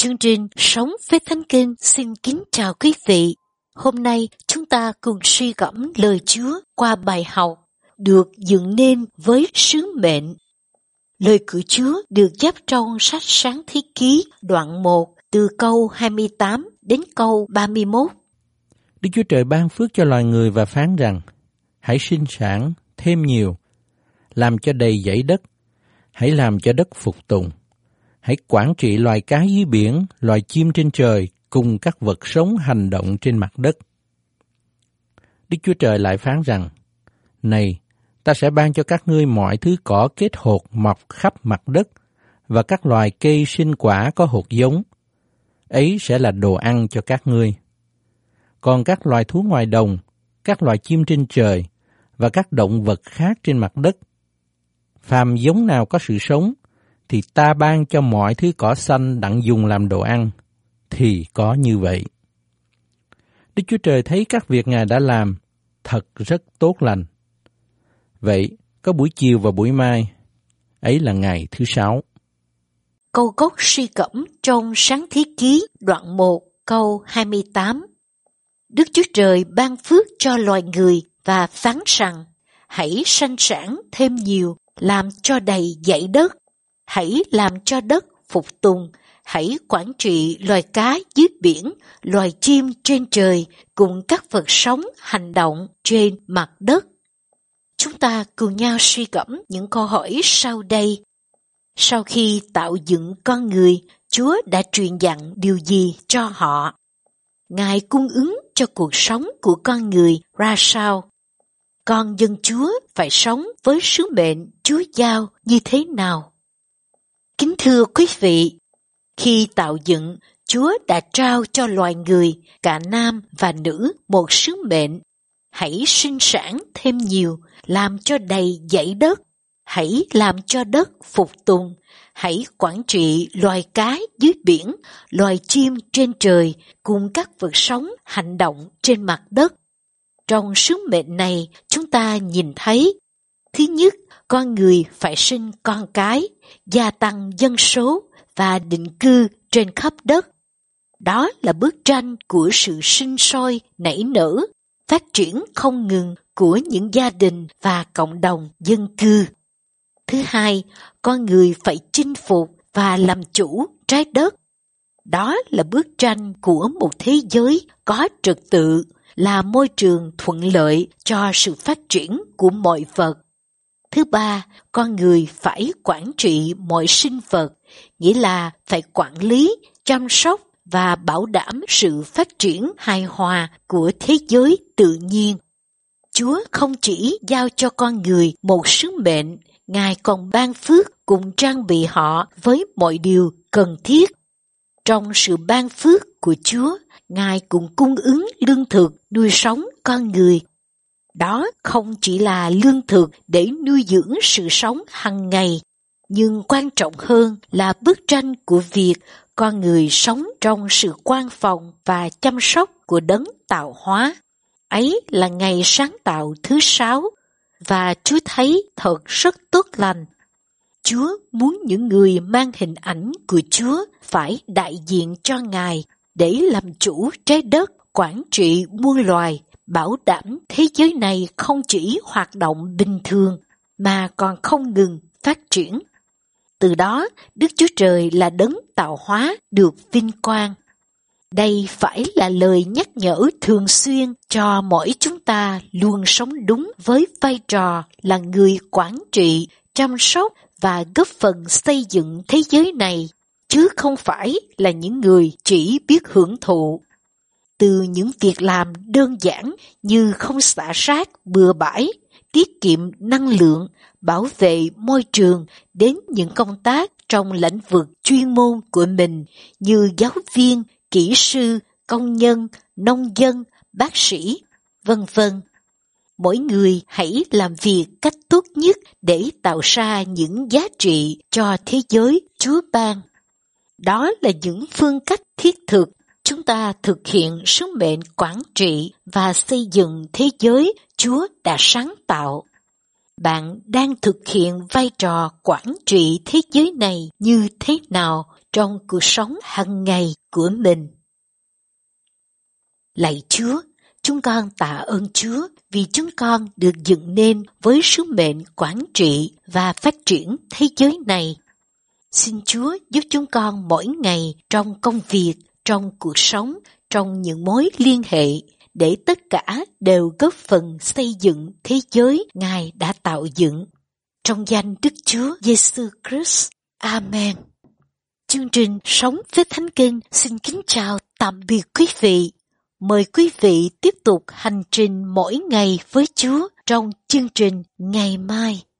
chương trình Sống với Thánh Kinh xin kính chào quý vị. Hôm nay chúng ta cùng suy gẫm lời Chúa qua bài học được dựng nên với sứ mệnh. Lời của Chúa được chép trong sách Sáng Thế Ký đoạn 1 từ câu 28 đến câu 31. Đức Chúa Trời ban phước cho loài người và phán rằng: hãy sinh sản thêm nhiều, làm cho đầy dãy đất, hãy làm cho đất phục tùng. Hãy quản trị loài cá dưới biển, loài chim trên trời, cùng các vật sống hành động trên mặt đất. Đức Chúa Trời lại phán rằng: này, ta sẽ ban cho các ngươi mọi thứ cỏ kết hột mọc khắp mặt đất, và các loài cây sinh quả có hột giống. Ấy sẽ là đồ ăn cho các ngươi. Còn các loài thú ngoài đồng, các loài chim trên trời, và các động vật khác trên mặt đất, phàm giống nào có sự sống, thì ta ban cho mọi thứ cỏ xanh đặng dùng làm đồ ăn, thì có như vậy. Đức Chúa Trời thấy các việc Ngài đã làm thật rất tốt lành. Vậy, có buổi chiều và buổi mai, ấy là ngày thứ 6. Câu gốc suy gẫm trong Sáng Thế Ký đoạn 1 câu 28. Đức Chúa Trời ban phước cho loài người và phán rằng: hãy sanh sản thêm nhiều, làm cho đầy dãy đất, hãy làm cho đất phục tùng, hãy quản trị loài cá dưới biển, loài chim trên trời, cùng các vật sống hành động trên mặt đất. Chúng ta cùng nhau suy gẫm những câu hỏi sau đây. Sau khi tạo dựng con người, Chúa đã truyền dặn điều gì cho họ? Ngài cung ứng cho cuộc sống của con người ra sao? Con dân Chúa phải sống với sứ mệnh Chúa giao như thế nào? Kính thưa quý vị, khi tạo dựng, Chúa đã trao cho loài người, cả nam và nữ, một sứ mệnh: hãy sinh sản thêm nhiều, làm cho đầy dãy đất, hãy làm cho đất phục tùng, hãy quản trị loài cá dưới biển, loài chim trên trời, cùng các vật sống hành động trên mặt đất. Trong sứ mệnh này, chúng ta nhìn thấy, thứ nhất, con người phải sinh con cái, gia tăng dân số và định cư trên khắp đất. Đó là bức tranh của sự sinh sôi, nảy nở, phát triển không ngừng của những gia đình và cộng đồng dân cư. Thứ hai, con người phải chinh phục và làm chủ trái đất. Đó là bức tranh của một thế giới có trật tự, là môi trường thuận lợi cho sự phát triển của mọi vật. Thứ ba, con người phải quản trị mọi sinh vật, nghĩa là phải quản lý, chăm sóc và bảo đảm sự phát triển hài hòa của thế giới tự nhiên. Chúa không chỉ giao cho con người một sứ mệnh, Ngài còn ban phước cùng trang bị họ với mọi điều cần thiết. Trong sự ban phước của Chúa, Ngài cũng cung ứng lương thực nuôi sống con người. Đó không chỉ là lương thực để nuôi dưỡng sự sống hàng ngày, nhưng quan trọng hơn là bức tranh của việc con người sống trong sự quan phòng và chăm sóc của đấng tạo hóa. Ấy là ngày sáng tạo thứ 6, và Chúa thấy thật rất tốt lành. Chúa muốn những người mang hình ảnh của Chúa phải đại diện cho Ngài để làm chủ trái đất, quản trị muôn loài, bảo đảm thế giới này không chỉ hoạt động bình thường mà còn không ngừng phát triển. Từ đó, Đức Chúa Trời là đấng tạo hóa được vinh quang. Đây phải là lời nhắc nhở thường xuyên cho mỗi chúng ta luôn sống đúng với vai trò là người quản trị, chăm sóc và góp phần xây dựng thế giới này, chứ không phải là những người chỉ biết hưởng thụ. Từ những việc làm đơn giản như không xả rác bừa bãi, tiết kiệm năng lượng, bảo vệ môi trường, đến những công tác trong lĩnh vực chuyên môn của mình như giáo viên, kỹ sư, công nhân, nông dân, bác sĩ, vân vân. Mỗi người hãy làm việc cách tốt nhất để tạo ra những giá trị cho thế giới Chúa ban. Đó là những phương cách thiết thực chúng ta thực hiện sứ mệnh quản trị và xây dựng thế giới Chúa đã sáng tạo. Bạn đang thực hiện vai trò quản trị thế giới này như thế nào trong cuộc sống hàng ngày của mình. Lạy Chúa, chúng con tạ ơn Chúa vì chúng con được dựng nên với sứ mệnh quản trị và phát triển thế giới này. Xin Chúa giúp chúng con mỗi ngày trong công việc, trong cuộc sống, trong những mối liên hệ, để tất cả đều góp phần xây dựng thế giới Ngài đã tạo dựng. Trong danh Đức Chúa Giêsu Christ. Amen. Chương trình Sống với Thánh Kinh xin kính chào tạm biệt quý vị. Mời quý vị tiếp tục hành trình mỗi ngày với Chúa trong chương trình ngày mai.